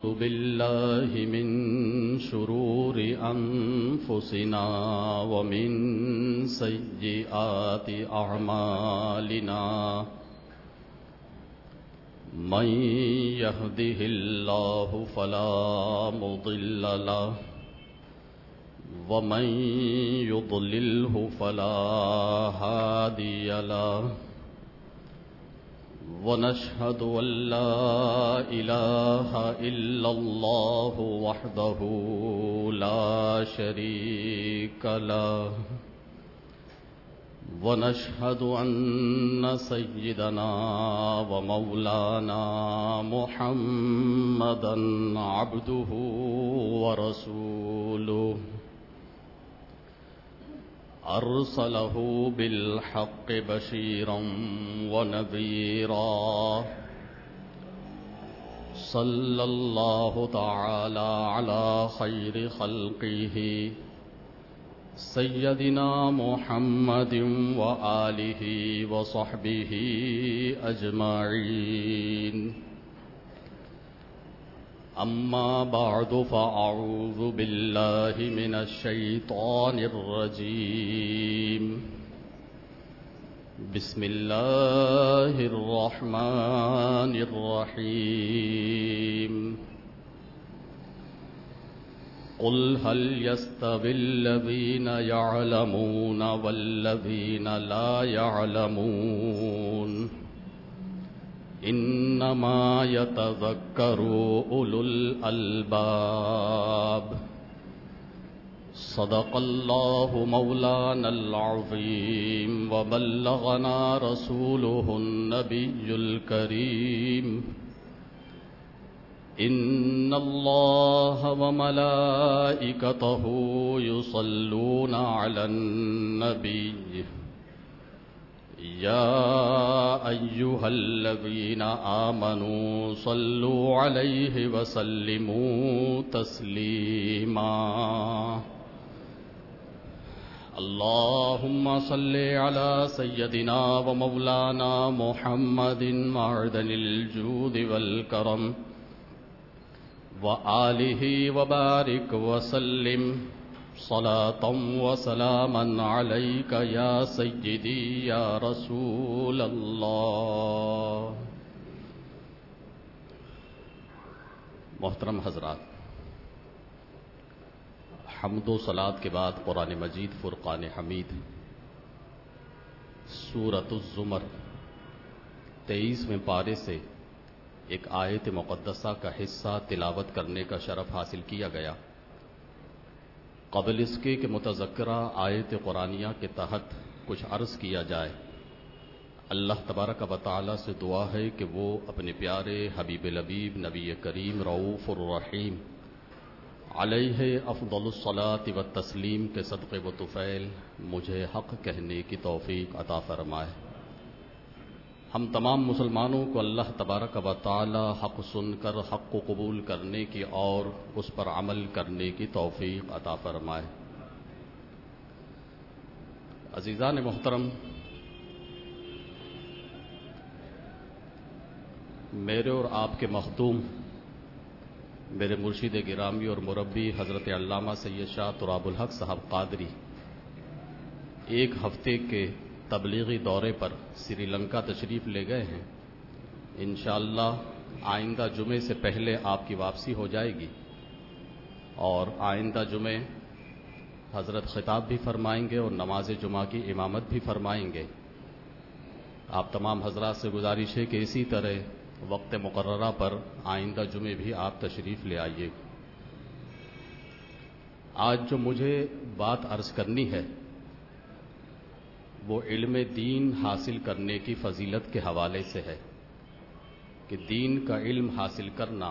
بالله من شرور أنفسنا ومن سيئات أعمالنا من يهده الله فلا مضل له ومن يضلله فلا هادي له ونشهد أن لا إله إلا الله وحده لا شريك له ونشهد أن سيدنا ومولانا محمدا عبده ورسوله أرسله بالحق بشيرا ونذيرا صلى الله تعالى على خير خلقه سيدنا محمد وآله وصحبه أجمعين أما بعد فأعوذ بالله من الشيطان الرجيم بسم الله الرحمن الرحيم قل هل يستوي الذين يعلمون والذين لا يعلمون إنما يتذكر أولو الألباب صدق الله مولانا العظيم وبلغنا رسوله النبي الكريم إن الله وملائكته يصلون على النبي يا أيها الذين آمنوا صلوا عليه وسلموا تسليما اللهم صل على سيدنا ومولانا محمد معدن الجود والكرم وآله وبارك وسلم صلاة وسلاما عليك يا سيدي يا رسول الله. محترم حضرات، حمد و صلات کے بعد قرآن مجید فرقان حمید سورۃ الزمر 23ویں پارے سے ایک آیت مقدسہ کا حصہ تلاوت کرنے کا شرف حاصل کیا گیا. قبل اس کے کہ متذکرہ آیت قرآنیہ کے تحت کچھ عرض کیا جائے، اللہ تبارک و تعالی سے دعا ہے کہ وہ اپنے پیارے حبیب لبیب نبی کریم رؤوف الرحیم علیہ افضل الصلاۃ والتسلیم کے صدقے و طفیل مجھے حق کہنے کی توفیق عطا فرمائے. ہم تمام مسلمانوں کو اللہ تبارک و تعالی حق سن کر حق کو قبول کرنے کی اور اس پر عمل کرنے کی توفیق عطا فرمائے. عزیزان محترم، میرے اور آپ کے مخدوم میرے مرشد گرامی اور مربی حضرت علامہ سید شاہ تراب الحق صاحب قادری ایک ہفتے کے تبلیغی دورے پر سری لنکا تشریف لے گئے ہیں. انشاءاللہ آئندہ جمعے سے پہلے آپ کی واپسی ہو جائے گی اور آئندہ جمعے حضرت خطاب بھی فرمائیں گے اور نماز جمعہ کی امامت بھی فرمائیں گے. آپ تمام حضرات سے گزارش ہے کہ اسی طرح وقت مقررہ پر آئندہ جمعے بھی آپ تشریف لے آئیے. آج جو مجھے بات عرض کرنی ہے وہ علم دین حاصل کرنے کی فضیلت کے حوالے سے ہے کہ دین کا علم حاصل کرنا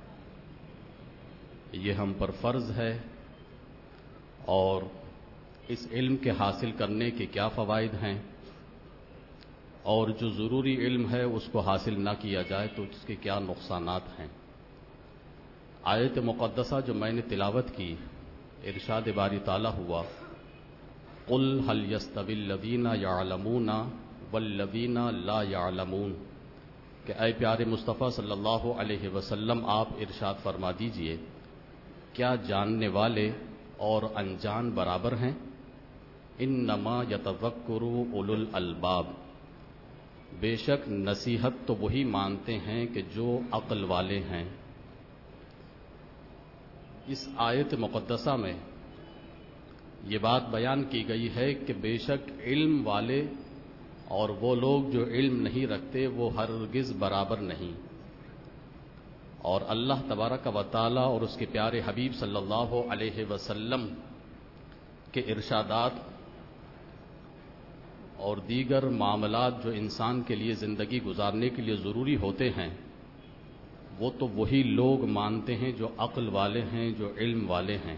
یہ ہم پر فرض ہے اور اس علم کے حاصل کرنے کے کیا فوائد ہیں اور جو ضروری علم ہے اس کو حاصل نہ کیا جائے تو اس کے کیا نقصانات ہیں. آیت مقدسہ جو میں نے تلاوت کی ارشاد باری تعالیٰ ہوا قل هل يستوي الذين يعلمون والذين لا يعلمون کہ اے پیارے مصطفیٰ صلی اللہ علیہ وسلم آپ ارشاد فرما دیجئے کیا جاننے والے اور انجان برابر ہیں؟ انما یتذکر اولو الالباب، بے شک نصیحت تو وہی مانتے ہیں کہ جو عقل والے ہیں۔ اس آیت مقدسہ میں یہ بات بیان کی گئی ہے کہ بے شک علم والے اور وہ لوگ جو علم نہیں رکھتے وہ ہرگز برابر نہیں، اور اللہ تبارک و تعالی اور اس کے پیارے حبیب صلی اللہ علیہ وسلم کے ارشادات اور دیگر معاملات جو انسان کے لیے زندگی گزارنے کے لیے ضروری ہوتے ہیں وہ تو وہی لوگ مانتے ہیں جو عقل والے ہیں، جو علم والے ہیں۔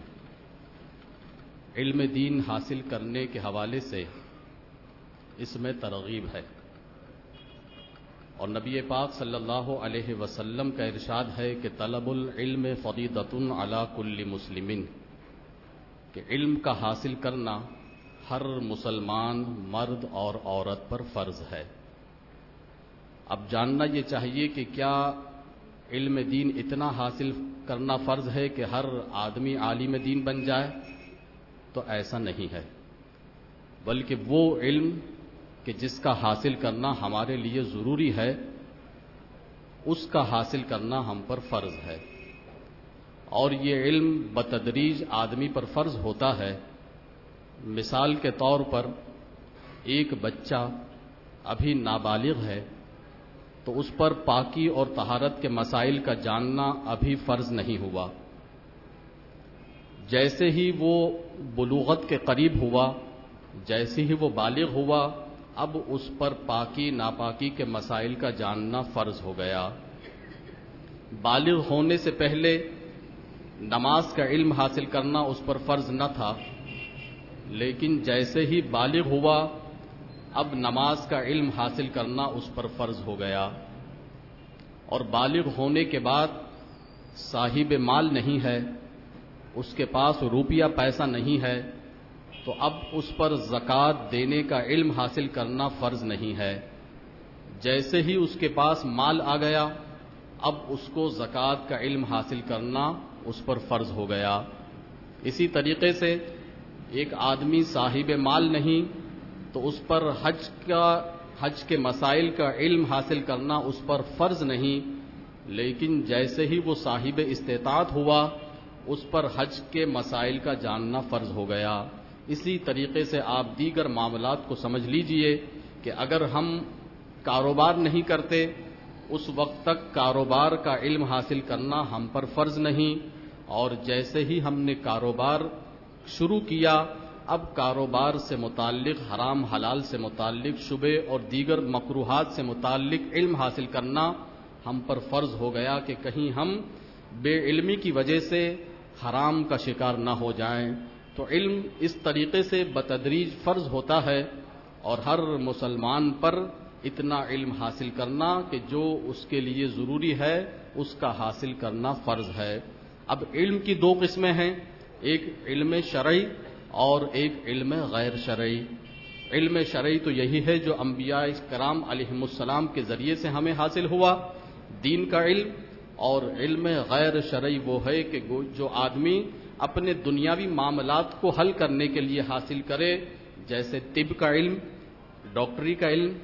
علم دین حاصل کرنے کے حوالے سے اس میں ترغیب ہے، اور نبی پاک صلی اللہ علیہ وسلم کا ارشاد ہے کہ طلب العلم فریضۃ علی کل مسلم، کہ علم کا حاصل کرنا ہر مسلمان مرد اور عورت پر فرض ہے۔ اب جاننا یہ چاہیے کہ کیا علم دین اتنا حاصل کرنا فرض ہے کہ ہر آدمی عالم دین بن جائے؟ تو ایسا نہیں ہے، بلکہ وہ علم کہ جس کا حاصل کرنا ہمارے لیے ضروری ہے اس کا حاصل کرنا ہم پر فرض ہے، اور یہ علم بتدریج آدمی پر فرض ہوتا ہے۔ مثال کے طور پر ایک بچہ ابھی نابالغ ہے تو اس پر پاکی اور طہارت کے مسائل کا جاننا ابھی فرض نہیں ہوا، جیسے ہی وہ بلوغت کے قریب ہوا، جیسے ہی وہ بالغ ہوا، اب اس پر پاکی ناپاکی کے مسائل کا جاننا فرض ہو گیا۔ بالغ ہونے سے پہلے نماز کا علم حاصل کرنا اس پر فرض نہ تھا، لیکن جیسے ہی بالغ ہوا اب نماز کا علم حاصل کرنا اس پر فرض ہو گیا، اور بالغ ہونے کے بعد صاحب مال نہیں ہے، اس کے پاس روپیہ پیسہ نہیں ہے، تو اب اس پر زکوٰۃ دینے کا علم حاصل کرنا فرض نہیں ہے۔ جیسے ہی اس کے پاس مال آ گیا اب اس کو زکوٰۃ کا علم حاصل کرنا اس پر فرض ہو گیا۔ اسی طریقے سے ایک آدمی صاحب مال نہیں تو اس پر حج کے مسائل کا علم حاصل کرنا اس پر فرض نہیں، لیکن جیسے ہی وہ صاحب استطاعت ہوا اس پر حج کے مسائل کا جاننا فرض ہو گیا۔ اسی طریقے سے آپ دیگر معاملات کو سمجھ لیجئے کہ اگر ہم کاروبار نہیں کرتے اس وقت تک کاروبار کا علم حاصل کرنا ہم پر فرض نہیں، اور جیسے ہی ہم نے کاروبار شروع کیا اب کاروبار سے متعلق حرام حلال سے متعلق شبے اور دیگر مکروہات سے متعلق علم حاصل کرنا ہم پر فرض ہو گیا کہ کہیں ہم بے علمی کی وجہ سے حرام کا شکار نہ ہو جائیں۔ تو علم اس طریقے سے بتدریج فرض ہوتا ہے، اور ہر مسلمان پر اتنا علم حاصل کرنا کہ جو اس کے لیے ضروری ہے اس کا حاصل کرنا فرض ہے۔ اب علم کی دو قسمیں ہیں، ایک علم شرعی اور ایک علم غیر شرعی۔ علم شرعی تو یہی ہے جو انبیاء کرام علیہم السلام کے ذریعے سے ہمیں حاصل ہوا، دین کا علم، اور علم غیر شرعی وہ ہے کہ جو آدمی اپنے دنیاوی معاملات کو حل کرنے کے لیے حاصل کرے، جیسے طب کا علم، ڈاکٹری کا علم،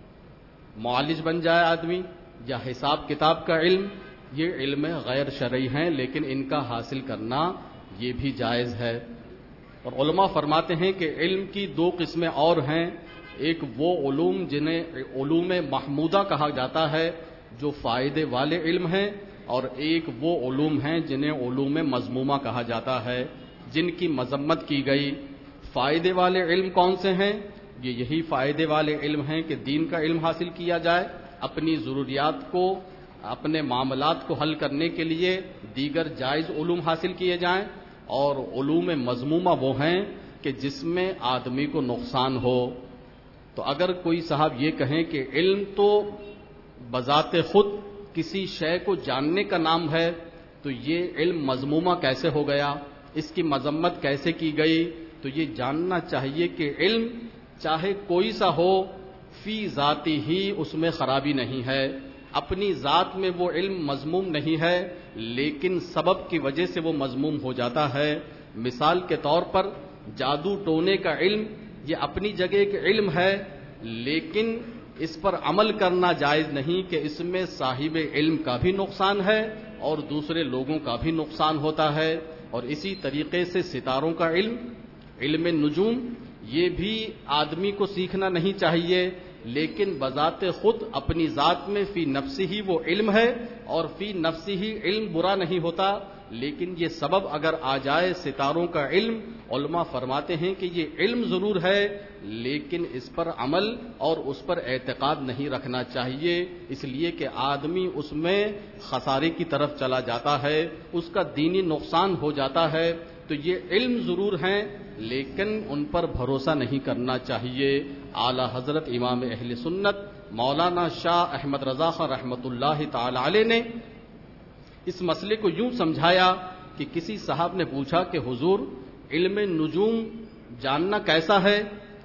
معالج بن جائے آدمی، یا حساب کتاب کا علم، یہ علم غیر شرعی ہیں، لیکن ان کا حاصل کرنا یہ بھی جائز ہے۔ اور علماء فرماتے ہیں کہ علم کی دو قسمیں اور ہیں، ایک وہ علوم جنہیں علوم محمودہ کہا جاتا ہے جو فائدے والے علم ہیں، اور ایک وہ علوم ہیں جنہیں علوم مذمومہ کہا جاتا ہے جن کی مذمت کی گئی۔ فائدے والے علم کون سے ہیں؟ یہ یہی فائدے والے علم ہیں کہ دین کا علم حاصل کیا جائے، اپنی ضروریات کو، اپنے معاملات کو حل کرنے کے لیے دیگر جائز علوم حاصل کیے جائیں، اور علوم مذمومہ وہ ہیں کہ جس میں آدمی کو نقصان ہو۔ تو اگر کوئی صاحب یہ کہیں کہ علم تو بذات خود کسی شے کو جاننے کا نام ہے، تو یہ علم مذمومہ کیسے ہو گیا، اس کی مذمت کیسے کی گئی؟ تو یہ جاننا چاہیے کہ علم چاہے کوئی سا ہو فی ذاتی ہی اس میں خرابی نہیں ہے۔ اپنی ذات میں وہ علم مذموم نہیں ہے، لیکن سبب کی وجہ سے وہ مذموم ہو جاتا ہے۔ مثال کے طور پر جادو ٹونے کا علم یہ اپنی جگہ ایک علم ہے، لیکن اس پر عمل کرنا جائز نہیں کہ اس میں صاحب علم کا بھی نقصان ہے اور دوسرے لوگوں کا بھی نقصان ہوتا ہے۔ اور اسی طریقے سے ستاروں کا علم نجوم یہ بھی آدمی کو سیکھنا نہیں چاہیے، لیکن بذات خود اپنی ذات میں فی نفسی ہی وہ علم ہے، اور فی نفسی ہی علم برا نہیں ہوتا، لیکن یہ سبب اگر آ جائے ستاروں کا علم، علماء فرماتے ہیں کہ یہ علم ضرور ہے لیکن اس پر عمل اور اس پر اعتقاد نہیں رکھنا چاہیے، اس لیے کہ آدمی اس میں خسارے کی طرف چلا جاتا ہے، اس کا دینی نقصان ہو جاتا ہے۔ تو یہ علم ضرور ہیں لیکن ان پر بھروسہ نہیں کرنا چاہیے۔ اعلی حضرت امام اہل سنت مولانا شاہ احمد رضا خان رحمۃ اللہ تعالی علیہ نے اس مسئلے کو یوں سمجھایا کہ کسی صاحب نے پوچھا کہ حضور علم نجوم جاننا کیسا ہے؟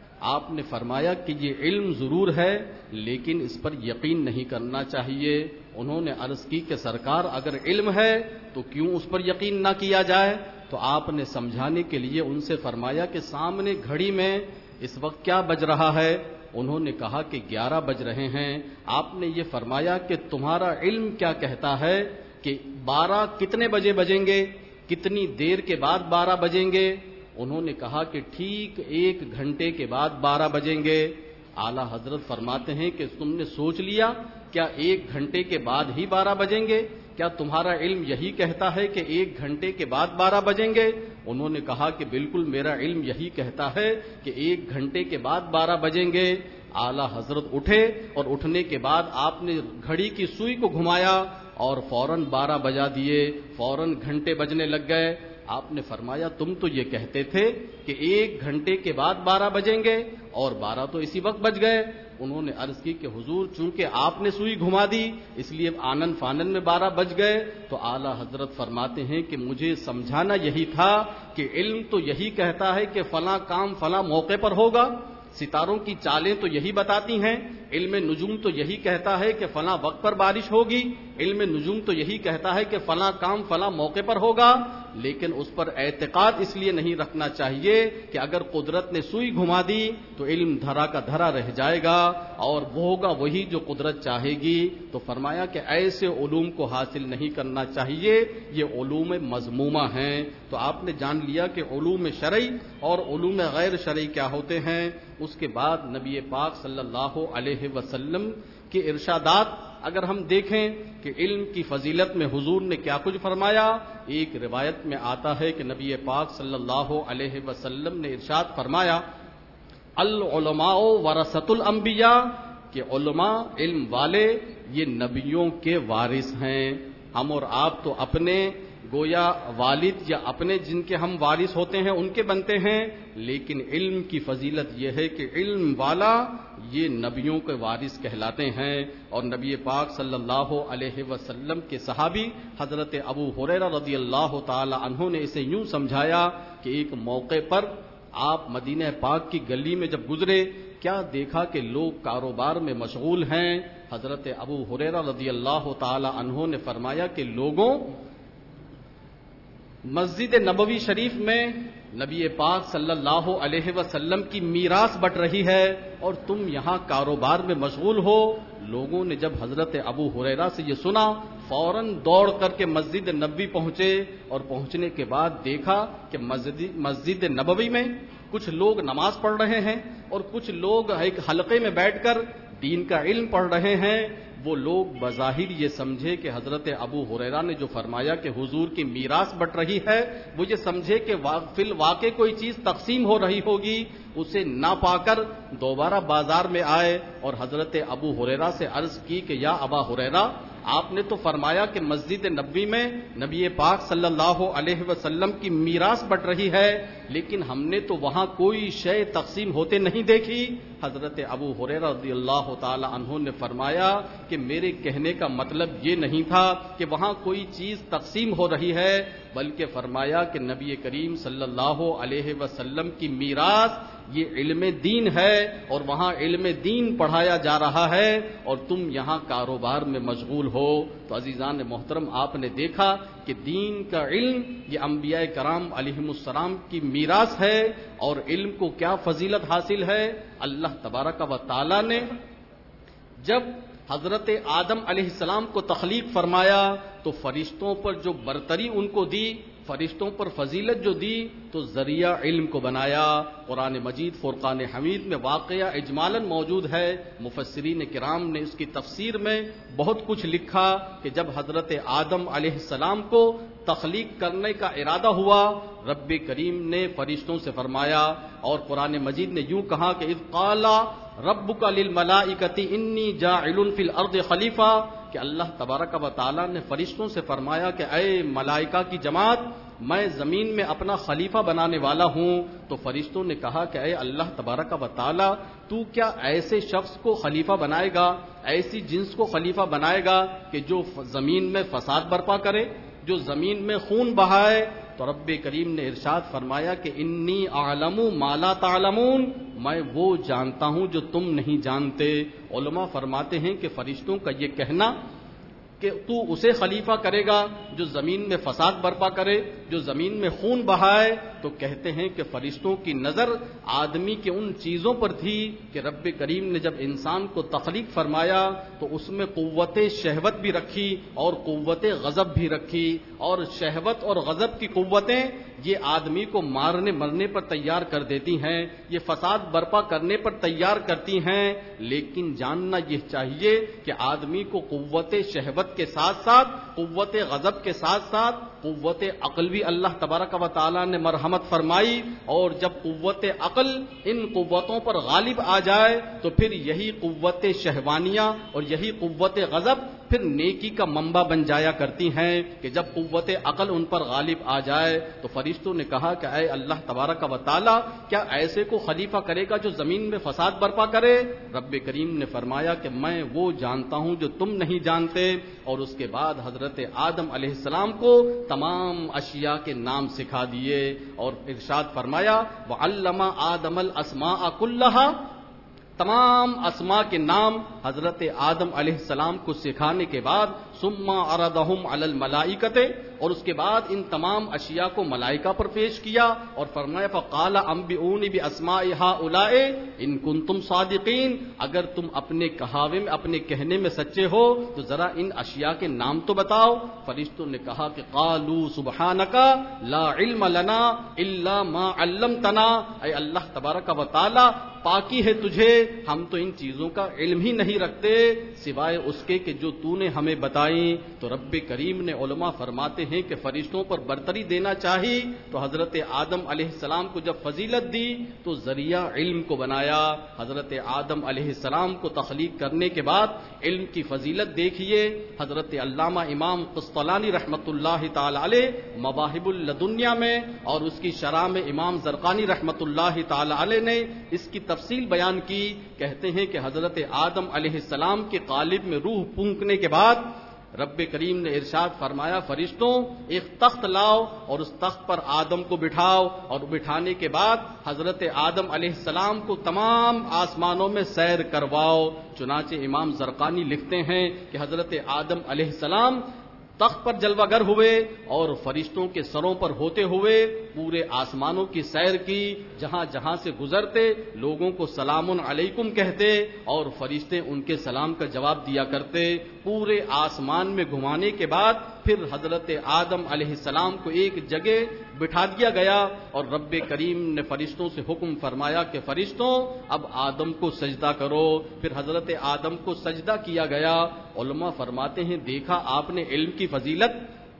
آپ نے فرمایا کہ یہ علم ضرور ہے لیکن اس پر یقین نہیں کرنا چاہیے۔ انہوں نے عرض کی کہ سرکار اگر علم ہے تو کیوں اس پر یقین نہ کیا جائے؟ تو آپ نے سمجھانے کے لیے ان سے فرمایا کہ سامنے گھڑی میں اس وقت کیا بج رہا ہے؟ انہوں نے کہا کہ 11 بج رہے ہیں۔ آپ نے یہ فرمایا کہ تمہارا علم کیا کہتا ہے کہ 12 کتنے بجے بجیں گے، کتنی دیر کے بعد 12 بجیں گے؟ انہوں نے کہا کہ ٹھیک 1 گھنٹے کے بعد 12 بجیں گے۔ اعلی حضرت فرماتے ہیں کہ تم نے سوچ لیا کیا 1 گھنٹے کے بعد ہی 12 بجیں گے؟ کیا تمہارا علم یہی کہتا ہے کہ 1 گھنٹے کے بعد 12 بجیں گے؟ انہوں نے کہا کہ بالکل میرا علم یہی کہتا ہے کہ 1 گھنٹے کے بعد 12 بجیں گے۔ اعلی حضرت اٹھے اور اٹھنے کے بعد آپ نے گھڑی کی سوئی کو گھمایا اور فوراً 12 بجا دیے، فوراً گھنٹے بجنے لگ گئے۔ آپ نے فرمایا تم تو یہ کہتے تھے کہ 1 گھنٹے کے بعد 12 بجیں گے اور 12 تو اسی وقت بج گئے۔ انہوں نے عرض کی کہ حضور چونکہ آپ نے سوئی گھما دی اس لیے آنن فانن میں 12 بج گئے۔ تو اعلی حضرت فرماتے ہیں کہ مجھے سمجھانا یہی تھا کہ علم تو یہی کہتا ہے کہ فلاں کام فلاں موقع پر ہوگا، ستاروں کی چالیں تو یہی بتاتی ہیں، علم نجوم تو یہی کہتا ہے کہ فلاں وقت پر بارش ہوگی، علم نجوم تو یہی کہتا ہے کہ فلاں کام فلاں موقع پر ہوگا، لیکن اس پر اعتقاد اس لیے نہیں رکھنا چاہیے کہ اگر قدرت نے سوئی گھما دی تو علم دھرا کا دھرا رہ جائے گا اور وہ ہوگا وہی جو قدرت چاہے گی۔ تو فرمایا کہ ایسے علوم کو حاصل نہیں کرنا چاہیے، یہ علوم مذمومہ ہیں۔ تو آپ نے جان لیا کہ علوم شرعی اور علوم غیر شرعی کیا ہوتے ہیں۔ اس کے بعد نبی پاک صلی اللہ علیہ وسلم کے ارشادات اگر ہم دیکھیں کہ علم کی فضیلت میں حضور نے کیا کچھ فرمایا، ایک روایت میں آتا ہے کہ نبی پاک صلی اللہ علیہ وسلم نے ارشاد فرمایا العلماء ورثۃ الانبیاء، کہ علماء علم والے یہ نبیوں کے وارث ہیں۔ ہم اور آپ تو اپنے گویا والد یا اپنے جن کے ہم وارث ہوتے ہیں ان کے بنتے ہیں، لیکن علم کی فضیلت یہ ہے کہ علم والا یہ نبیوں کے وارث کہلاتے ہیں۔ اور نبی پاک صلی اللہ علیہ وسلم کے صحابی حضرت ابو ہریرہ رضی اللہ تعالی عنہ نے اسے یوں سمجھایا کہ ایک موقع پر آپ مدینہ پاک کی گلی میں جب گزرے، کیا دیکھا کہ لوگ کاروبار میں مشغول ہیں۔ حضرت ابو ہریرہ رضی اللہ تعالی عنہ نے فرمایا کہ لوگوں، مسجد نبوی شریف میں نبی پاک صلی اللہ علیہ وسلم کی میراث بٹ رہی ہے اور تم یہاں کاروبار میں مشغول ہو۔ لوگوں نے جب حضرت ابو ہریرہ سے یہ سنا فوراً دوڑ کر کے مسجد نبوی پہنچے اور پہنچنے کے بعد دیکھا کہ مسجد نبوی میں کچھ لوگ نماز پڑھ رہے ہیں اور کچھ لوگ ایک حلقے میں بیٹھ کر دین کا علم پڑھ رہے ہیں۔ وہ لوگ بظاہر یہ سمجھے کہ حضرت ابو ہریرہ نے جو فرمایا کہ حضور کی میراث بٹ رہی ہے، وہ یہ سمجھے کہ فی الواقع کوئی چیز تقسیم ہو رہی ہوگی، اسے نہ پا کر دوبارہ بازار میں آئے اور حضرت ابو ہریرہ سے عرض کی کہ یا ابا ہریرہ، آپ نے تو فرمایا کہ مسجد نبوی میں نبی پاک صلی اللہ علیہ وسلم کی میراث بٹ رہی ہے، لیکن ہم نے تو وہاں کوئی شے تقسیم ہوتے نہیں دیکھی۔ حضرت ابو ہریرہ رضی اللہ تعالی عنہ نے فرمایا کہ میرے کہنے کا مطلب یہ نہیں تھا کہ وہاں کوئی چیز تقسیم ہو رہی ہے، بلکہ فرمایا کہ نبی کریم صلی اللہ علیہ وسلم کی میراث یہ علم دین ہے اور وہاں علم دین پڑھایا جا رہا ہے اور تم یہاں کاروبار میں مشغول ہو۔ تو عزیزان محترم، آپ نے دیکھا کہ دین کا علم یہ انبیاء کرام علیہم السلام کی میراث ہے، اور علم کو کیا فضیلت حاصل ہے۔ اللہ تبارک و تعالی نے جب حضرت آدم علیہ السلام کو تخلیق فرمایا تو فرشتوں پر جو برتری ان کو دی، فرشتوں پر فضیلت جو دی، تو ذریعہ علم کو بنایا۔ قرآن مجید فرقان حمید میں واقعہ اجمالاً موجود ہے، مفسرین کرام نے اس کی تفسیر میں بہت کچھ لکھا کہ جب حضرت آدم علیہ السلام کو تخلیق کرنے کا ارادہ ہوا، رب کریم نے فرشتوں سے فرمایا، اور قرآن مجید نے یوں کہا کہ اذ قال ربک للملائکۃ انی جاعل فی الارض خلیفہ، کہ اللہ تبارک و تعالی نے فرشتوں سے فرمایا کہ اے ملائکہ کی جماعت، میں زمین میں اپنا خلیفہ بنانے والا ہوں۔ تو فرشتوں نے کہا کہ اے اللہ تبارک و تعالی، تو کیا ایسے شخص کو خلیفہ بنائے گا، ایسی جنس کو خلیفہ بنائے گا کہ جو زمین میں فساد برپا کرے، جو زمین میں خون بہائے؟ تو رب کریم نے ارشاد فرمایا کہ انی اعلم ما لا تعلمون، میں وہ جانتا ہوں جو تم نہیں جانتے۔ علماء فرماتے ہیں کہ فرشتوں کا یہ کہنا کہ تو اسے خلیفہ کرے گا جو زمین میں فساد برپا کرے، جو زمین میں خون بہائے، تو کہتے ہیں کہ فرشتوں کی نظر آدمی کے ان چیزوں پر تھی کہ رب کریم نے جب انسان کو تخلیق فرمایا تو اس میں قوت شہوت بھی رکھی اور قوت غضب بھی رکھی، اور شہوت اور غضب کی قوتیں یہ آدمی کو مارنے مرنے پر تیار کر دیتی ہیں، یہ فساد برپا کرنے پر تیار کرتی ہیں۔ لیکن جاننا یہ چاہیے کہ آدمی کو قوت شہوت کے ساتھ ساتھ، قوت غضب کے ساتھ ساتھ قوت عقل بھی اللہ تبارک و تعالی نے مرحمت فرمائی، اور جب قوت عقل ان قوتوں پر غالب آ جائے تو پھر یہی قوت شہوانیہ اور یہی قوت غضب پھر نیکی کا منبع بن جایا کرتی ہیں کہ جب قوت عقل ان پر غالب آ جائے۔ تو فرشتوں نے کہا کہ اے اللہ تبارک و تعالی، کیا ایسے کو خلیفہ کرے گا جو زمین میں فساد برپا کرے؟ رب کریم نے فرمایا کہ میں وہ جانتا ہوں جو تم نہیں جانتے، اور اس کے بعد حضرت آدم علیہ السلام کو تمام اشیاء کے نام سکھا دیے، اور ارشاد فرمایا وعلم آدم الاسماء کلها، تمام اسماء کے نام حضرت آدم علیہ السلام کو سکھانے کے بعد ثم عرضهم علی الملائکۃ، اور اس کے بعد ان تمام اشیاء کو ملائکہ پر پیش کیا اور فرمایا فقال انبئونی باسماء هؤلاء ان کنتم صادقین، اگر تم اپنے کہاوے میں، اپنے کہنے میں سچے ہو تو ذرا ان اشیاء کے نام تو بتاؤ۔ فرشتوں نے کہا کہ قالوا سبحانک لا علم لنا الا ما علمتنا، اے اللہ تبارک و تعالی پاکی ہے تجھے، ہم تو ان چیزوں کا علم ہی نہیں رکھتے سوائے اس کے کہ جو تو نے ہمیں بتائیں۔ تو رب کریم نے، علماء فرماتے ہیں کہ فرشتوں پر برتری دینا چاہی تو حضرت آدم علیہ السلام کو جب فضیلت دی تو ذریعہ علم کو بنایا۔ حضرت آدم علیہ السلام کو تخلیق کرنے کے بعد علم کی فضیلت دیکھیے، حضرت علامہ امام قسطلانی رحمۃ اللہ تعالی علیہ مواہب اللدنیہ میں اور اس کی شرح میں امام زرقانی رحمۃ اللہ تعالی علیہ نے اس کی تفصیل بیان کی۔ کہتے ہیں کہ حضرت آدم علیہ السلام کے قالب میں روح پھونکنے کے بعد رب کریم نے ارشاد فرمایا فرشتوں ایک تخت لاؤ اور اس تخت پر آدم کو بٹھاؤ، اور بٹھانے کے بعد حضرت آدم علیہ السلام کو تمام آسمانوں میں سیر کرواؤ۔ چنانچہ امام زرقانی لکھتے ہیں کہ حضرت آدم علیہ السلام تخت پر جلوہ گر ہوئے اور فرشتوں کے سروں پر ہوتے ہوئے پورے آسمانوں کی سیر کی، جہاں جہاں سے گزرتے لوگوں کو سلام علیکم کہتے اور فرشتے ان کے سلام کا جواب دیا کرتے۔ پورے آسمان میں گھمانے کے بعد پھر حضرت آدم علیہ السلام کو ایک جگہ بٹھا دیا گیا اور رب کریم نے فرشتوں سے حکم فرمایا کہ فرشتوں اب آدم کو سجدہ کرو۔ پھر حضرت آدم کو سجدہ کیا گیا۔ علماء فرماتے ہیں دیکھا آپ نے علم کی فضیلت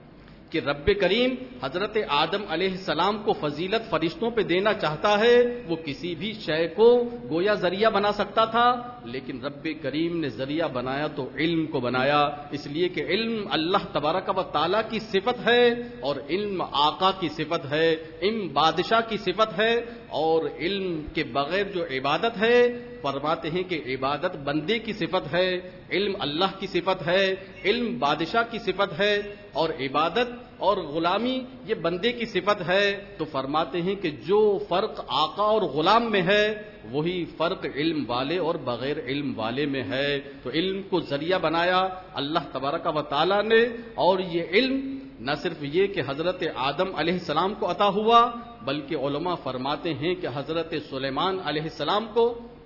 کہ رب کریم حضرت آدم علیہ السلام کو فضیلت فرشتوں پہ دینا چاہتا ہے، وہ کسی بھی شے کو گویا ذریعہ بنا سکتا تھا، لیکن رب کریم نے ذریعہ بنایا تو علم کو بنایا، اس لیے کہ علم اللہ تبارک و تعالیٰ کی صفت ہے اور علم آقا کی صفت ہے، علم بادشاہ کی صفت ہے، اور علم کے بغیر جو عبادت ہے فرماتے ہیں کہ عبادت بندے کی صفت ہے، علم اللہ کی صفت ہے، علم بادشاہ کی صفت ہے، اور عبادت اور غلامی یہ بندے کی صفت ہے۔ تو فرماتے ہیں کہ جو فرق آقا اور غلام میں ہے وہی فرق علم والے اور بغیر علم والے میں ہے۔ تو علم کو ذریعہ بنایا اللہ تبارک و تعالی نے، اور یہ علم نہ صرف یہ کہ حضرت آدم علیہ السلام کو عطا ہوا، بلکہ علماء فرماتے ہیں کہ حضرت سلیمان علیہ السلام کو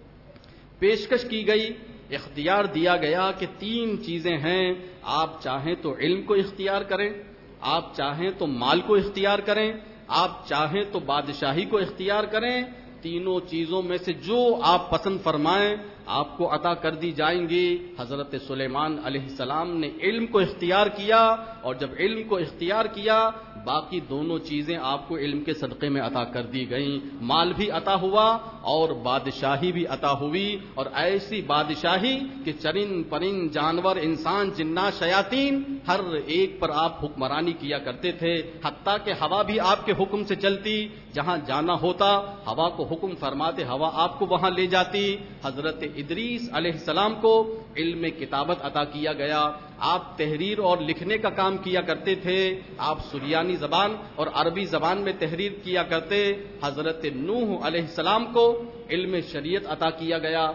پیشکش کی گئی، اختیار دیا گیا کہ 3 چیزیں ہیں، آپ چاہیں تو علم کو اختیار کریں، آپ چاہیں تو مال کو اختیار کریں، آپ چاہیں تو بادشاہی کو اختیار کریں، تینوں چیزوں میں سے جو آپ پسند فرمائیں آپ کو عطا کر دی جائیں گی۔ حضرت سلیمان علیہ السلام نے علم کو اختیار کیا، اور جب علم کو اختیار کیا باقی دونوں چیزیں آپ کو علم کے صدقے میں عطا کر دی گئیں، مال بھی عطا ہوا اور بادشاہی بھی عطا ہوئی، اور ایسی بادشاہی کہ چرند پرند جانور انسان جنات شیاطین ہر ایک پر آپ حکمرانی کیا کرتے تھے، حتیٰ کہ ہوا بھی آپ کے حکم سے چلتی، جہاں جانا ہوتا ہوا کو حکم فرماتے ہوا آپ کو وہاں لے جاتی۔ حضرت ادریس علیہ السلام کو علم کتابت عطا کیا گیا، آپ تحریر اور لکھنے کا کام کیا کرتے تھے، آپ سریانی زبان اور عربی زبان میں تحریر کیا کرتے۔ حضرت نوح علیہ السلام کو علم شریعت عطا کیا گیا،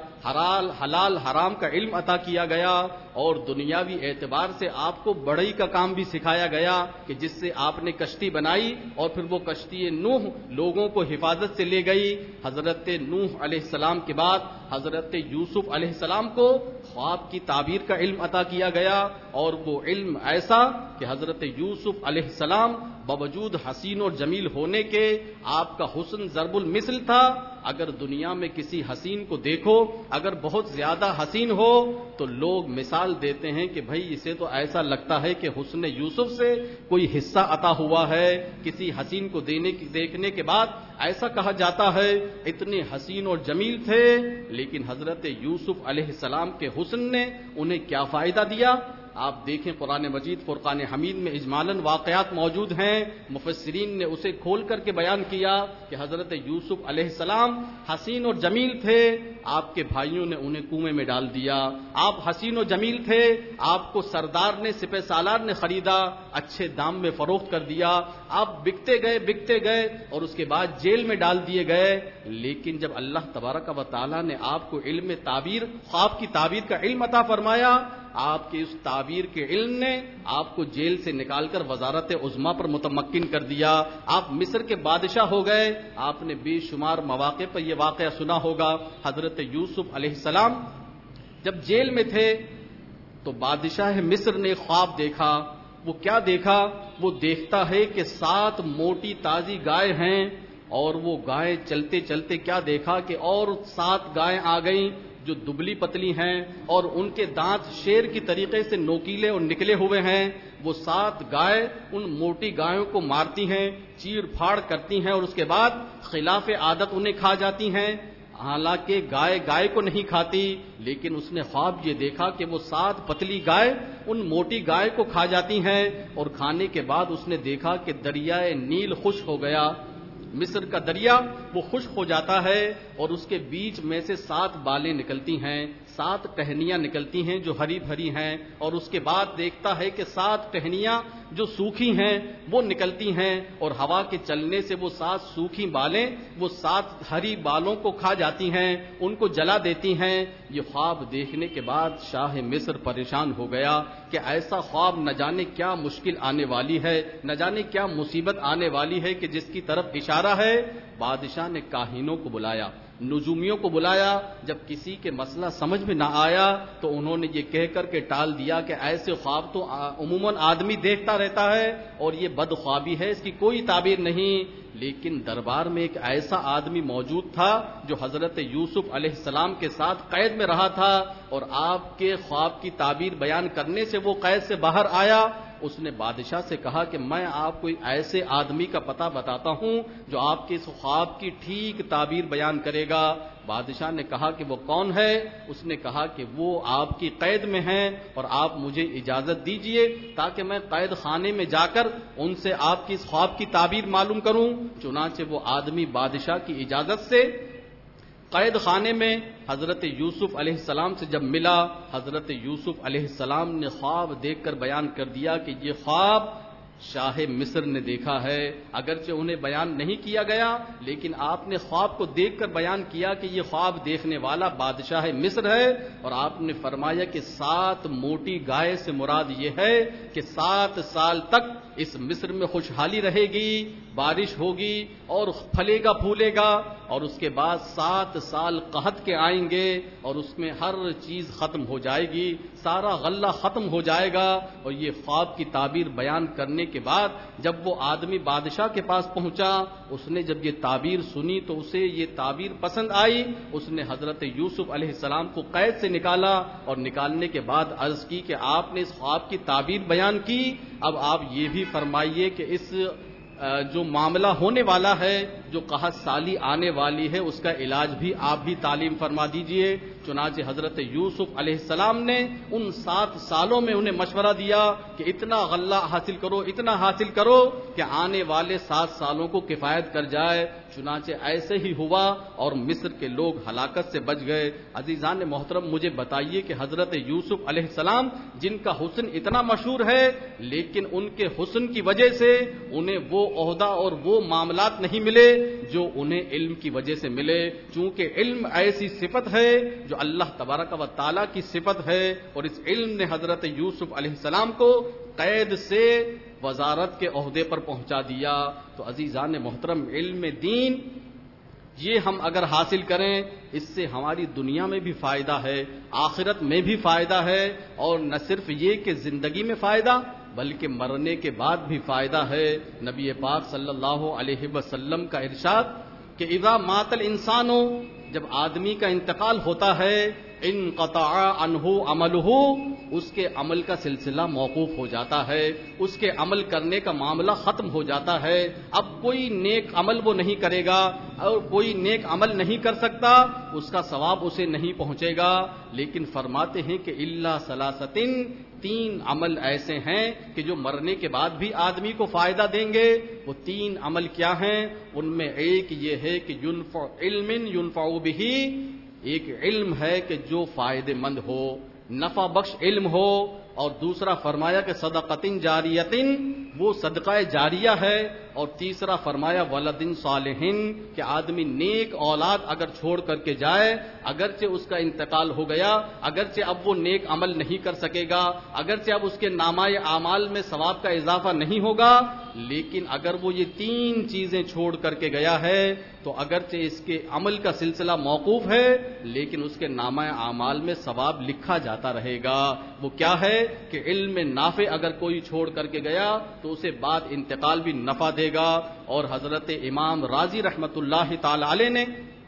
حلال حرام کا علم عطا کیا گیا، اور دنیاوی اعتبار سے آپ کو بڑھئی کا کام بھی سکھایا گیا کہ جس سے آپ نے کشتی بنائی، اور پھر وہ کشتی نوح لوگوں کو حفاظت سے لے گئی۔ حضرت نوح علیہ السلام کے بعد حضرت یوسف علیہ السلام کو خواب کی تعبیر کا علم عطا کیا گیا، اور وہ علم ایسا کہ حضرت یوسف علیہ السلام باوجود حسین اور جمیل ہونے کے آپ کا حسن ضرب المثل تھا۔ اگر دنیا میں کسی حسین کو دیکھو اگر بہت زیادہ حسین ہو تو لوگ مثال دیتے ہیں کہ بھئی اسے تو ایسا لگتا ہے کہ حسن یوسف سے کوئی حصہ عطا ہوا ہے۔ کسی حسین کو دیکھنے کے بعد ایسا کہا جاتا ہے اتنے حسین اور جمیل تھے، لیکن حضرت یوسف علیہ السلام کے حسن نے انہیں کیا فائدہ دیا؟ آپ دیکھیں قرآن مجید فرقان حمید میں اجمالاً واقعات موجود ہیں، مفسرین نے اسے کھول کر کے بیان کیا کہ حضرت یوسف علیہ السلام حسین اور جمیل تھے، آپ کے بھائیوں نے انہیں کنویں میں ڈال دیا۔ آپ حسین و جمیل تھے، آپ کو سردار نے سپہ سالار نے خریدا، اچھے دام میں فروخت کر دیا، آپ بکتے گئے اور اس کے بعد جیل میں ڈال دیے گئے۔ لیکن جب اللہ تبارک و تعالی نے آپ کو علم تعبیر، خواب کی تعبیر کا علم عطا فرمایا، آپ کے اس تعبیر کے علم نے آپ کو جیل سے نکال کر وزارت عظمیٰ پر متمکن کر دیا، آپ مصر کے بادشاہ ہو گئے۔ آپ نے بے شمار مواقع پر یہ واقعہ سنا ہوگا، حضرت یوسف علیہ السلام جب جیل میں تھے تو بادشاہ مصر نے خواب دیکھا۔ وہ کیا دیکھا؟ وہ دیکھتا ہے کہ 7 موٹی تازی گائے ہیں، اور وہ گائے چلتے چلتے کیا دیکھا کہ اور 7 گائیں آ گئیں جو دبلی پتلی ہیں، اور ان کے دانت شیر کی طریقے سے نوکیلے اور نکلے ہوئے ہیں۔ وہ 7 گائے ان موٹی گایوں کو مارتی ہیں، چیر پھاڑ کرتی ہیں، اور اس کے بعد خلاف عادت انہیں کھا جاتی ہیں۔ حالانکہ گائے کو نہیں کھاتی، لیکن اس نے خواب یہ دیکھا کہ وہ 7 پتلی گائے ان موٹی گائے کو کھا جاتی ہیں، اور کھانے کے بعد اس نے دیکھا کہ دریائے نیل خشک ہو گیا، مصر کا دریا وہ خشک ہو جاتا ہے، اور اس کے بیچ میں سے 7 بالیں نکلتی ہیں، 7 ٹہنیاں نکلتی ہیں جو ہری بھری ہیں، اور اس کے بعد دیکھتا ہے کہ 7 ٹہنیاں جو سوکھی ہیں وہ نکلتی ہیں، اور ہوا کے چلنے سے وہ 7 سوکھی بالیں وہ 7 ہری بالوں کو کھا جاتی ہیں، ان کو جلا دیتی ہیں۔ یہ خواب دیکھنے کے بعد شاہ مصر پریشان ہو گیا کہ ایسا خواب نہ جانے کیا مشکل آنے والی ہے، نہ جانے کیا مصیبت آنے والی ہے کہ جس کی طرف اشارہ ہے۔ بادشاہ نے کاہنوں کو بلایا، نجومیوں کو بلایا، جب کسی کے مسئلہ سمجھ میں نہ آیا تو انہوں نے یہ کہہ کر کے ٹال دیا کہ ایسے خواب تو عموماً آدمی دیکھتا رہتا ہے اور یہ بد خوابی ہے، اس کی کوئی تعبیر نہیں۔ لیکن دربار میں ایک ایسا آدمی موجود تھا جو حضرت یوسف علیہ السلام کے ساتھ قید میں رہا تھا، اور آپ کے خواب کی تعبیر بیان کرنے سے وہ قید سے باہر آیا۔ اس نے بادشاہ سے کہا کہ میں آپ کو ایسے آدمی کا پتہ بتاتا ہوں جو آپ کے اس خواب کی ٹھیک تعبیر بیان کرے گا۔ بادشاہ نے کہا کہ وہ کون ہے؟ اس نے کہا کہ وہ آپ کی قید میں ہیں، اور آپ مجھے اجازت دیجئے تاکہ میں قید خانے میں جا کر ان سے آپ کی اس خواب کی تعبیر معلوم کروں۔ چنانچہ وہ آدمی بادشاہ کی اجازت سے قید خانے میں حضرت یوسف علیہ السلام سے جب ملا، حضرت یوسف علیہ السلام نے خواب دیکھ کر بیان کر دیا کہ یہ خواب شاہ مصر نے دیکھا ہے۔ اگرچہ انہیں بیان نہیں کیا گیا، لیکن آپ نے خواب کو دیکھ کر بیان کیا کہ یہ خواب دیکھنے والا بادشاہ مصر ہے، اور آپ نے فرمایا کہ 7 موٹی گائے سے مراد یہ ہے کہ 7 سال تک اس مصر میں خوشحالی رہے گی، بارش ہوگی اور پھلے گا پھولے گا، اور اس کے بعد 7 سال قحط کے آئیں گے اور اس میں ہر چیز ختم ہو جائے گی، سارا غلہ ختم ہو جائے گا۔ اور یہ خواب کی تعبیر بیان کرنے کے بعد جب وہ آدمی بادشاہ کے پاس پہنچا، اس نے جب یہ تعبیر سنی تو اسے یہ تعبیر پسند آئی۔ اس نے حضرت یوسف علیہ السلام کو قید سے نکالا، اور نکالنے کے بعد عرض کی کہ آپ نے اس خواب کی تعبیر بیان کی، اب آپ یہ بھی فرمائیے کہ اس جو معاملہ ہونے والا ہے، جو قحط سالی آنے والی ہے، اس کا علاج بھی آپ بھی تعلیم فرما دیجئے۔ چنانچہ حضرت یوسف علیہ السلام نے ان 7 سالوں میں انہیں مشورہ دیا کہ اتنا غلہ حاصل کرو، اتنا حاصل کرو کہ آنے والے 7 سالوں کو کفایت کر جائے۔ چنانچہ ایسے ہی ہوا اور مصر کے لوگ ہلاکت سے بچ گئے۔ عزیزان محترم، مجھے بتائیے کہ حضرت یوسف علیہ السلام جن کا حسن اتنا مشہور ہے، لیکن ان کے حسن کی وجہ سے انہیں وہ عہدہ اور وہ معاملات نہیں ملے جو انہیں علم کی وجہ سے ملے، چونکہ علم ایسی صفت ہے جو اللہ تبارک و تعالیٰ کی صفت ہے، اور اس علم نے حضرت یوسف علیہ السلام کو قید سے وزارت کے عہدے پر پہنچا دیا۔ تو عزیزان محترم، علم دین یہ ہم اگر حاصل کریں، اس سے ہماری دنیا میں بھی فائدہ ہے، آخرت میں بھی فائدہ ہے، اور نہ صرف یہ کہ زندگی میں فائدہ بلکہ مرنے کے بعد بھی فائدہ ہے۔ نبی پاک صلی اللہ علیہ وسلم کا ارشاد کہ اذا مات الانسان، جب آدمی کا انتقال ہوتا ہے، انقطع عنہ عملہ، اس کے عمل کا سلسلہ موقوف ہو جاتا ہے، اس کے عمل کرنے کا معاملہ ختم ہو جاتا ہے، اب کوئی نیک عمل وہ نہیں کرے گا اور کوئی نیک عمل نہیں کر سکتا، اس کا ثواب اسے نہیں پہنچے گا۔ لیکن فرماتے ہیں کہ الا ثلاثۃ، 3 عمل ایسے ہیں کہ جو مرنے کے بعد بھی آدمی کو فائدہ دیں گے۔ وہ 3 عمل کیا ہیں؟ ان میں ایک یہ ہے کہ علم ينفع به، ایک علم ہے کہ جو فائدہ مند ہو، نفع بخش علم ہو، اور دوسرا فرمایا کہ صدقۃ جاریۃ، وہ صدقہ جاریہ ہے، اور تیسرا فرمایا ولد صالح، کہ آدمی نیک اولاد اگر چھوڑ کر کے جائے، اگرچہ اس کا انتقال ہو گیا، اگرچہ اب وہ نیک عمل نہیں کر سکے گا، اگرچہ اب اس کے نامہ اعمال میں ثواب کا اضافہ نہیں ہوگا، لیکن اگر وہ یہ 3 چیزیں چھوڑ کر کے گیا ہے تو اگرچہ اس کے عمل کا سلسلہ موقوف ہے، لیکن اس کے نامہ اعمال میں ثواب لکھا جاتا رہے گا۔ وہ کیا ہے کہ علم نافع اگر کوئی چھوڑ کر کے گیا تو اسے بعد انتقال بھی نفع دے گا۔ اور حضرت امام رازی رحمت اللہ تعالی علیہ نے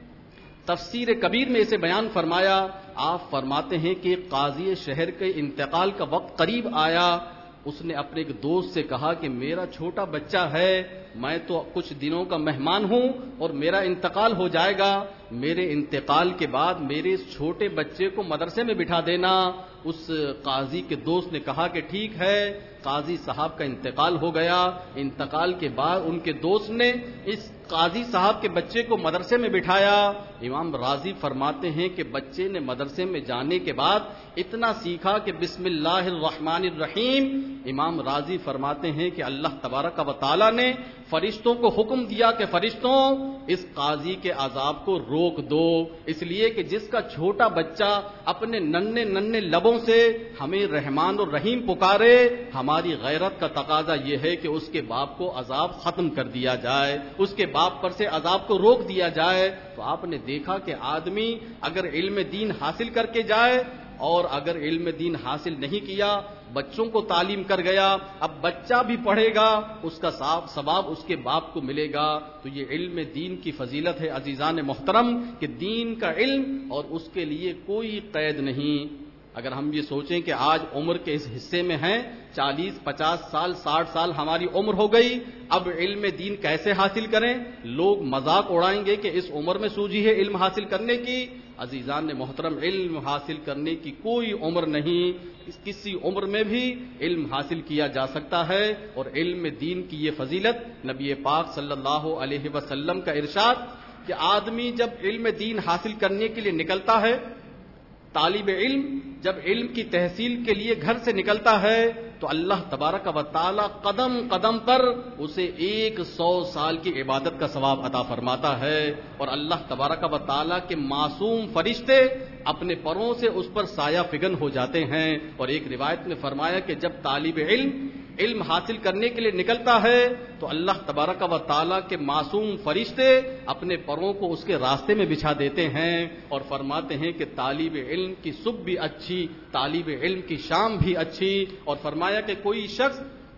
تفسیر کبیر میں اسے بیان فرمایا۔ آپ فرماتے ہیں کہ قاضی شہر کے انتقال کا وقت قریب آیا، اس نے اپنے ایک دوست سے کہا کہ میرا چھوٹا بچہ ہے، میں تو کچھ دنوں کا مہمان ہوں اور میرا انتقال ہو جائے گا، میرے انتقال کے بعد میرے اس چھوٹے بچے کو مدرسے میں بٹھا دینا۔ اس قاضی کے دوست نے کہا کہ ٹھیک ہے۔ قاضی صاحب کا انتقال ہو گیا۔ انتقال کے بعد ان کے دوست نے اس قاضی صاحب کے بچے کو مدرسے میں بٹھایا۔ امام رازی فرماتے ہیں کہ بچے نے مدرسے میں جانے کے بعد اتنا سیکھا کہ بسم اللہ الرحمن الرحیم۔ امام رازی فرماتے ہیں کہ اللہ تبارک و تعالی نے فرشتوں کو حکم دیا کہ فرشتوں اس قاضی کے عذاب کو روک دو، اس لیے کہ جس کا چھوٹا بچہ اپنے ننھے ننھے لبوں سے ہمیں رحمان اور رحیم پکارے، ہماری غیرت کا تقاضا یہ ہے کہ اس کے باپ کو عذاب ختم کر دیا جائے، اس کے باپ پر سے عذاب کو روک دیا جائے۔ تو آپ نے دیکھا کہ آدمی اگر علم دین حاصل کر کے جائے اور اگر علم دین حاصل نہیں کیا، بچوں کو تعلیم کر گیا، اب بچہ بھی پڑھے گا، اس کا ثواب اس کے باپ کو ملے گا۔ تو یہ علم دین کی فضیلت ہے عزیزان محترم کہ دین کا علم اور اس کے لیے کوئی قید نہیں۔ اگر ہم یہ سوچیں کہ آج عمر کے اس حصے میں ہیں، 40 50 سال 60 سال ہماری عمر ہو گئی، اب علم دین کیسے حاصل کریں؟ لوگ مذاق اڑائیں گے کہ اس عمر میں سوجی ہے علم حاصل کرنے کی۔ عزیزان محترم، علم حاصل کرنے کی کوئی عمر نہیں، کسی عمر میں بھی علم حاصل کیا جا سکتا ہے۔ اور علم دین کی یہ فضیلت نبی پاک صلی اللہ علیہ وسلم کا ارشاد کہ آدمی جب علم دین حاصل کرنے کے لیے نکلتا ہے، طالب علم جب علم کی تحصیل کے لیے گھر سے نکلتا ہے تو اللہ تبارک و تعالی قدم قدم پر اسے 100 سال کی عبادت کا ثواب عطا فرماتا ہے، اور اللہ تبارک و تعالی کے معصوم فرشتے اپنے پروں سے اس پر سایہ فگن ہو جاتے ہیں۔ اور ایک روایت میں فرمایا کہ جب طالب علم حاصل کرنے کے لیے نکلتا ہے تو اللہ تبارک و تعالیٰ کے معصوم فرشتے اپنے پروں کو اس کے راستے میں بچھا دیتے ہیں، اور فرماتے ہیں کہ طالب علم کی صبح بھی اچھی، طالب علم کی شام بھی اچھی۔ اور فرمایا کہ کوئی شخص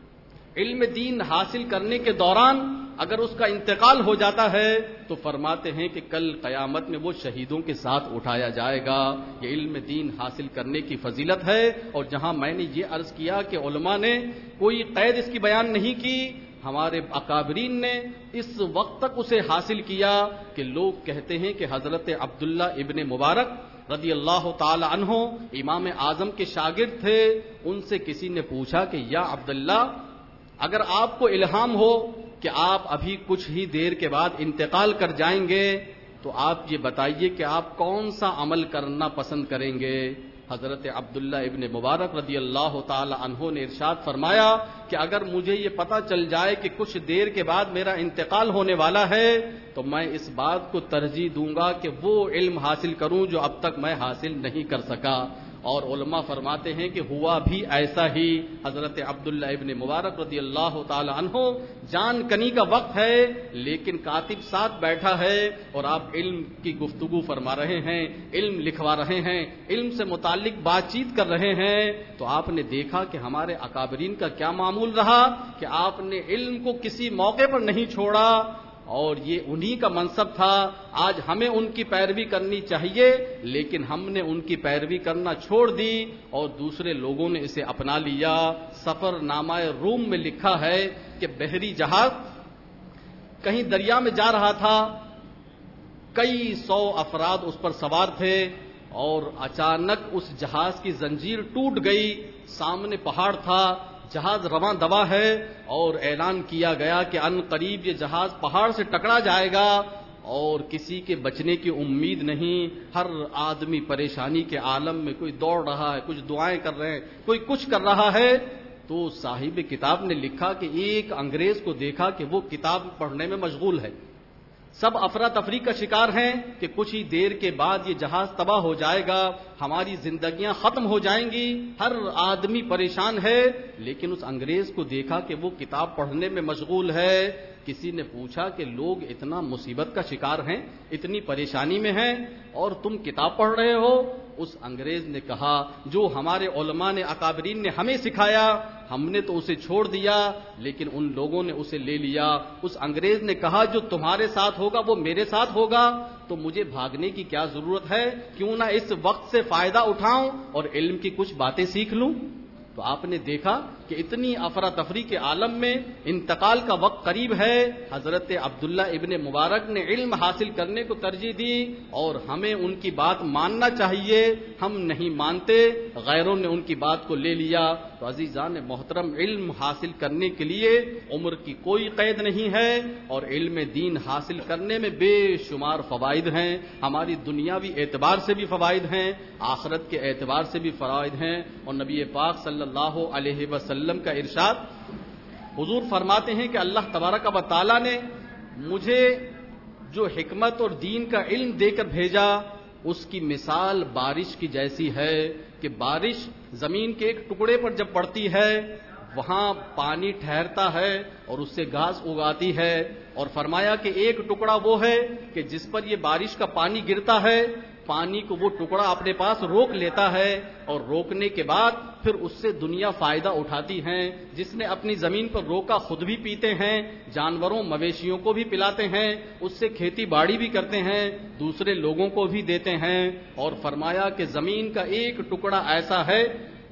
علم دین حاصل کرنے کے دوران اگر اس کا انتقال ہو جاتا ہے تو فرماتے ہیں کہ کل قیامت میں وہ شہیدوں کے ساتھ اٹھایا جائے گا۔ یہ علم دین حاصل کرنے کی فضیلت ہے، اور جہاں میں نے یہ عرض کیا کہ علماء نے کوئی قید اس کی بیان نہیں کی، ہمارے اکابرین نے اس وقت تک اسے حاصل کیا کہ لوگ کہتے ہیں کہ حضرت عبداللہ ابن مبارک رضی اللہ تعالی عنہ امام اعظم کے شاگرد تھے۔ ان سے کسی نے پوچھا کہ یا عبداللہ، اگر آپ کو الہام ہو کہ آپ ابھی کچھ ہی دیر کے بعد انتقال کر جائیں گے تو آپ یہ بتائیے کہ آپ کون سا عمل کرنا پسند کریں گے؟ حضرت عبداللہ ابن مبارک رضی اللہ تعالی عنہ نے ارشاد فرمایا کہ اگر مجھے یہ پتہ چل جائے کہ کچھ دیر کے بعد میرا انتقال ہونے والا ہے تو میں اس بات کو ترجیح دوں گا کہ وہ علم حاصل کروں جو اب تک میں حاصل نہیں کر سکا۔ اور علماء فرماتے ہیں کہ ہوا بھی ایسا ہی۔ حضرت عبداللہ ابن مبارک رضی اللہ تعالی عنہ جان کنی کا وقت ہے لیکن کاتب ساتھ بیٹھا ہے اور آپ علم کی گفتگو فرما رہے ہیں، علم لکھوا رہے ہیں، علم سے متعلق بات چیت کر رہے ہیں، تو آپ نے دیکھا کہ ہمارے اکابرین کا کیا معمول رہا کہ آپ نے علم کو کسی موقع پر نہیں چھوڑا، اور یہ انہی کا منصب تھا۔ آج ہمیں ان کی پیروی کرنی چاہیے لیکن ہم نے ان کی پیروی کرنا چھوڑ دی اور دوسرے لوگوں نے اسے اپنا لیا۔ سفر نامہ روم میں لکھا ہے کہ بحری جہاز کہیں دریا میں جا رہا تھا، کئی 100 افراد اس پر سوار تھے، اور اچانک اس جہاز کی زنجیر ٹوٹ گئی، سامنے پہاڑ تھا، جہاز رواں دوا ہے، اور اعلان کیا گیا کہ ان قریب یہ جہاز پہاڑ سے ٹکرا جائے گا، اور کسی کے بچنے کی امید نہیں۔ ہر آدمی پریشانی کے عالم میں، کوئی دوڑ رہا ہے، کچھ دعائیں کر رہے ہیں، کوئی کچھ کر رہا ہے۔ تو صاحب کتاب نے لکھا کہ ایک انگریز کو دیکھا کہ وہ کتاب پڑھنے میں مشغول ہے، سب افراتفری کا شکار ہیں کہ کچھ ہی دیر کے بعد یہ جہاز تباہ ہو جائے گا، ہماری زندگیاں ختم ہو جائیں گی، ہر آدمی پریشان ہے۔ لیکن اس انگریز کو دیکھا کہ وہ کتاب پڑھنے میں مشغول ہے۔ کسی نے پوچھا کہ لوگ اتنا مصیبت کا شکار ہیں، اتنی پریشانی میں ہیں، اور تم کتاب پڑھ رہے ہو؟ اس انگریز نے کہا جو ہمارے علماء نے، اکابرین نے ہمیں سکھایا ہم نے تو اسے چھوڑ دیا لیکن ان لوگوں نے اسے لے لیا۔ اس انگریز نے کہا جو تمہارے ساتھ ہوگا وہ میرے ساتھ ہوگا، تو مجھے بھاگنے کی کیا ضرورت ہے؟ کیوں نہ اس وقت سے فائدہ اٹھاؤں اور علم کی کچھ باتیں سیکھ لوں۔ تو آپ نے دیکھا کہ اتنی افراتفری کے عالم میں انتقال کا وقت قریب ہے، حضرت عبداللہ ابن مبارک نے علم حاصل کرنے کو ترجیح دی، اور ہمیں ان کی بات ماننا چاہیے، ہم نہیں مانتے، غیروں نے ان کی بات کو لے لیا۔ تو عزیزان محترم، علم حاصل کرنے کے لیے عمر کی کوئی قید نہیں ہے، اور علم دین حاصل کرنے میں بے شمار فوائد ہیں، ہماری دنیاوی اعتبار سے بھی فوائد ہیں، آخرت کے اعتبار سے بھی فوائد ہیں۔ اور نبی پاک صلی اللہ علیہ وسلم کا ارشاد، حضور فرماتے ہیں کہ اللہ تبارک و تعالی نے مجھے جو حکمت اور دین کا علم دے کر بھیجا اس کی مثال بارش کی جیسی ہے کہ بارش زمین کے ایک ٹکڑے پر جب پڑتی ہے وہاں پانی ٹھہرتا ہے اور اس سے گھاس اگاتی ہے، اور فرمایا کہ ایک ٹکڑا وہ ہے کہ جس پر یہ بارش کا پانی گرتا ہے، پانی کو وہ ٹکڑا اپنے پاس روک لیتا ہے، اور روکنے کے بعد پھر اس سے دنیا فائدہ اٹھاتی ہے۔ جس نے اپنی زمین پر روکا خود بھی پیتے ہیں، جانوروں مویشیوں کو بھی پلاتے ہیں، اس سے کھیتی باڑی بھی کرتے ہیں، دوسرے لوگوں کو بھی دیتے ہیں۔ اور فرمایا کہ زمین کا ایک ٹکڑا ایسا ہے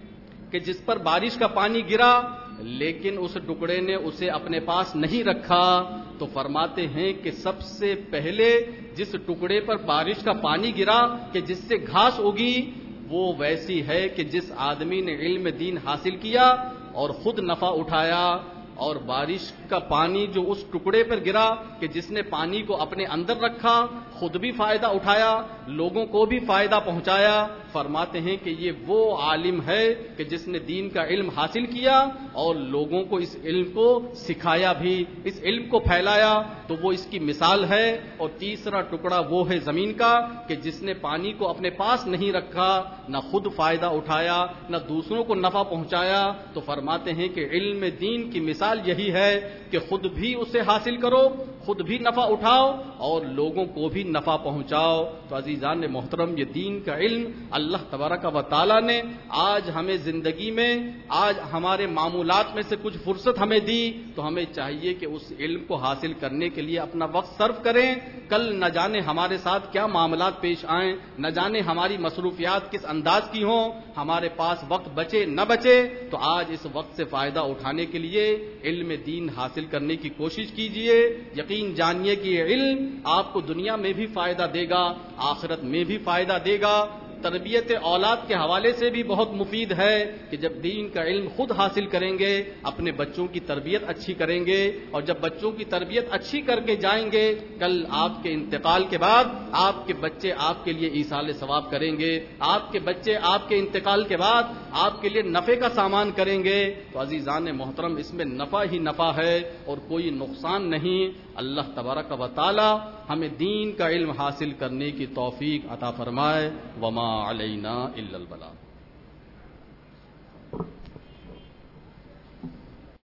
کہ جس پر بارش کا پانی گرا لیکن اس ٹکڑے نے اسے اپنے پاس نہیں رکھا، تو فرماتے ہیں کہ سب سے پہلے جس ٹکڑے پر بارش کا پانی گرا کہ جس سے گھاس اگی وہ ویسی ہے کہ جس آدمی نے علم دین حاصل کیا اور خود نفع اٹھایا، اور بارش کا پانی جو اس ٹکڑے پر گرا کہ جس نے پانی کو اپنے اندر رکھا، خود بھی فائدہ اٹھایا، لوگوں کو بھی فائدہ پہنچایا، فرماتے ہیں کہ یہ وہ عالم ہے کہ جس نے دین کا علم حاصل کیا اور لوگوں کو اس علم کو سکھایا بھی، اس علم کو پھیلایا، تو وہ اس کی مثال ہے۔ اور تیسرا ٹکڑا وہ ہے زمین کا کہ جس نے پانی کو اپنے پاس نہیں رکھا، نہ خود فائدہ اٹھایا، نہ دوسروں کو نفع پہنچایا، تو فرماتے ہیں کہ علم دین کی مثال یہی ہے کہ خود بھی اسے حاصل کرو، خود بھی نفع اٹھاؤ اور لوگوں کو بھی نفع پہنچاؤ۔ تو عزیزان محترم، یہ دین کا علم اللہ تبارک و تعالی نے آج ہمیں زندگی میں، آج ہمارے معمولات میں سے کچھ فرصت ہمیں دی، تو ہمیں چاہیے کہ اس علم کو حاصل کرنے کے لیے اپنا وقت صرف کریں۔ کل نہ جانے ہمارے ساتھ کیا معاملات پیش آئیں، نہ جانے ہماری مصروفیات کس انداز کی ہوں، ہمارے پاس وقت بچے نہ بچے، تو آج اس وقت سے فائدہ اٹھانے کے لیے علم دین حاصل کرنے کی کوشش کیجیے۔ یقین جانیے کہ یہ علم آپ کو دنیا میں بھی فائدہ دے گا، آخرت میں بھی فائدہ دے گا۔ تربیت اولاد کے حوالے سے بھی بہت مفید ہے کہ جب دین کا علم خود حاصل کریں گے، اپنے بچوں کی تربیت اچھی کریں گے، اور جب بچوں کی تربیت اچھی کر کے جائیں گے، کل آپ کے انتقال کے بعد آپ کے بچے آپ کے لیے ایصال ثواب کریں گے، آپ کے بچے آپ کے انتقال کے بعد آپ کے لیے نفع کا سامان کریں گے۔ تو عزیزان محترم، اس میں نفع ہی نفع ہے اور کوئی نقصان نہیں۔ اللہ تبارک و تعالی ہمیں دین کا علم حاصل کرنے کی توفیق عطا فرمائے۔ وما علینا الا البلاغ۔